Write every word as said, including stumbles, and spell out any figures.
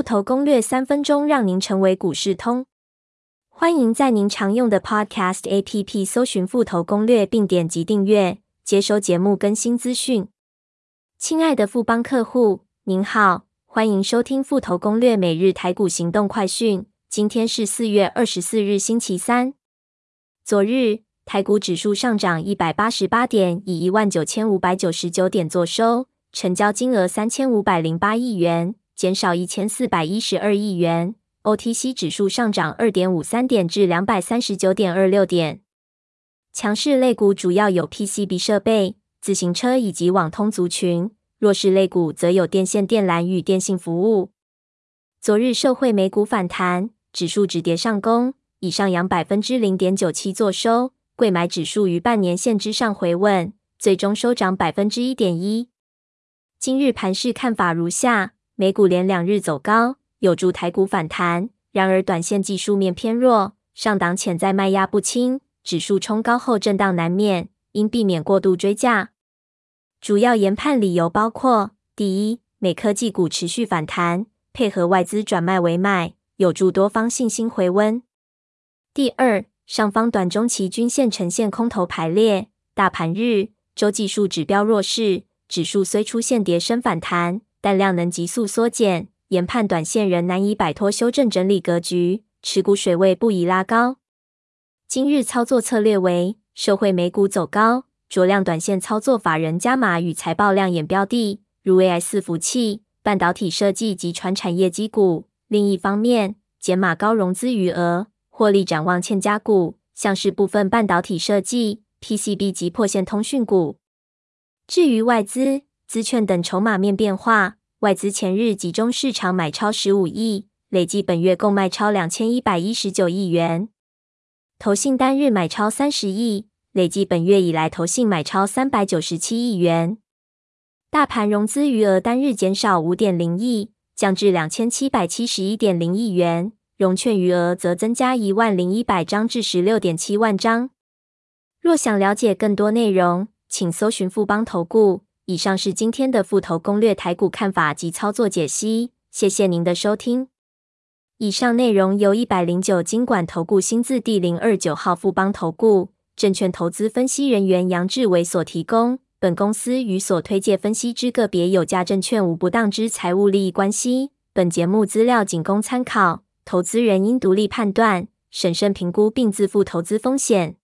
富投攻略三分钟让您成为股市通。欢迎在您常用的 Podcast A P P 搜寻富投攻略并点击订阅，接收节目更新资讯。亲爱的富邦客户，您好，欢迎收听富投攻略每日台股行动快讯。今天是四月二十四日星期三。昨日台股指数上涨一百八十八点，以一万九千五百九十九点作收，成交金额三千五百零八亿元，减少一千四百一十二亿元。O T C 指数上涨 二点五三 点至 两百三十九点二六 点。强势类股主要有 P C B 设备、自行车以及网通族群，弱势类股则有电线电缆与电信服务。昨日受惠美股反弹，指数止跌上攻，以上扬 百分之零点九七 作收，柜买指数于半年线之上回稳，最终收涨 百分之一点一。今日盘势看法如下，美股连两日走高，有助台股反弹，然而短线技术面偏弱，上档潜在卖压不轻，指数冲高后震荡难免，应避免过度追价。主要研判理由包括：第一，美科技股持续反弹，配合外资转卖为买，有助多方信心回温。第二，上方短中期均线呈现空头排列，大盘日、周技术指标弱势，指数虽出现跌升反弹，但量能急速缩减，研判短线仍难以摆脱修正整理格局，持股水位不宜拉高。今日操作策略为：受惠美股走高，酌量短线操作法人加码与财报亮眼标的，如 A I 伺服器、半导体设计及传产业绩股。另一方面，减码高融资余额、获利展望欠佳股，像是部分半导体设计、P C B 及破线通讯股。至于外资、资券等筹码面变化，外资前日集中市场买超十五亿，累计本月共卖超两千一百一十九亿元。投信单日买超三十亿，累计本月以来投信买超三百九十七亿元。大盘融资余额单日减少 五点零亿，降至 两千七百七十一点零亿元，融券余额则增加一万零一百张至 十六点七万张。若想了解更多内容，请搜寻富邦投顾。以上是今天的富投攻略台股看法及操作解析，谢谢您的收听。以上内容由一百零九金管投顾新字第零二九号富邦投顾证券投资分析人员杨志伟所提供，本公司与所推介分析之个别有价证券无不当之财务利益关系。本节目资料仅供参考，投资人应独立判断、审慎评估并自负投资风险。